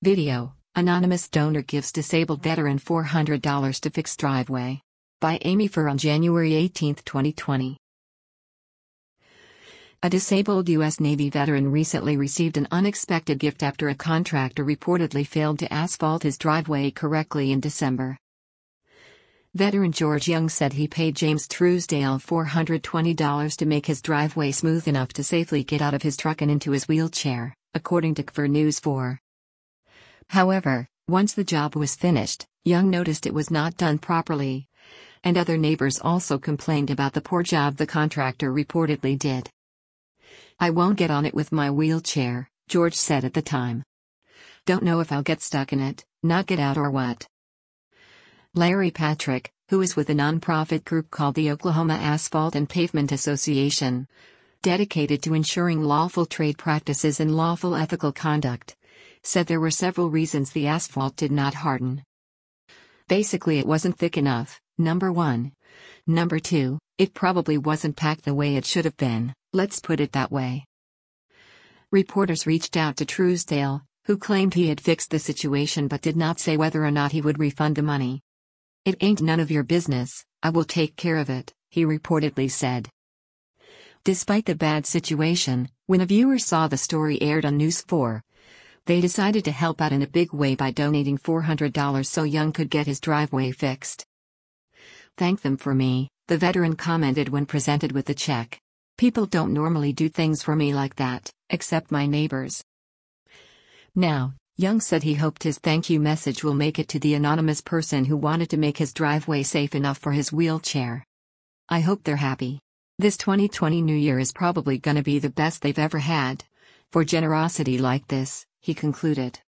Video: Anonymous donor gives disabled veteran $400 to fix driveway. By Amy Furr on January 18, 2020. A disabled U.S. Navy veteran recently received an unexpected gift after a contractor reportedly failed to asphalt his driveway correctly in December. Veteran George Young said he paid James Truesdale $420 to make his driveway smooth enough to safely get out of his truck and into his wheelchair, according to KFUR News 4. However, once the job was finished, Young noticed it was not done properly, and other neighbors also complained about the poor job the contractor reportedly did. "I won't get on it with my wheelchair," George said at the time. "Don't know if I'll get stuck in it, not get out or what." Larry Patrick, who is with a nonprofit group called the Oklahoma Asphalt and Pavement Association, dedicated to ensuring lawful trade practices and lawful ethical conduct, said there were several reasons the asphalt did not harden. "Basically, it wasn't thick enough, number one. Number two, it probably wasn't packed the way it should have been, let's put it that way." Reporters reached out to Truesdale, who claimed he had fixed the situation but did not say whether or not he would refund the money. "It ain't none of your business, I will take care of it," he reportedly said. Despite the bad situation, when a viewer saw the story aired on News 4, they decided to help out in a big way by donating $400 so Young could get his driveway fixed. "Thank them for me," the veteran commented when presented with the check. "People don't normally do things for me like that, except my neighbors." Now, Young said he hoped his thank you message will make it to the anonymous person who wanted to make his driveway safe enough for his wheelchair. "I hope they're happy. This 2020 New Year is probably gonna be the best they've ever had. For generosity like this," he concluded.